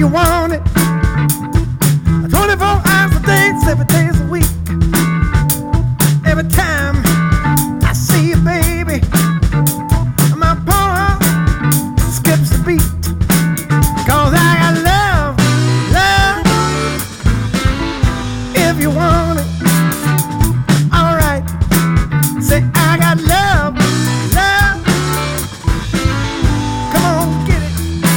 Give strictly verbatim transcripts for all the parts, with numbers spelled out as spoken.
you want it. twenty-four hours a day, seven days a week. Every time I see you, baby, my poor heart skips a beat. Cause I got love, love, if you want it. Alright, say I got love, love. Come on, get it.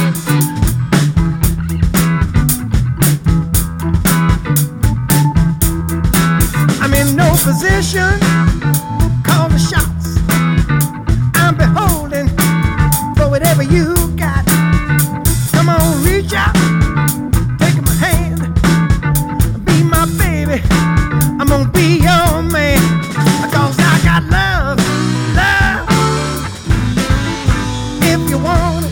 I'm in no position, call the shots. I'm beholden for whatever you got. Come on, reach out, take my hand, be my baby. I'm gonna be your man. Cause I got love, love, if you want it.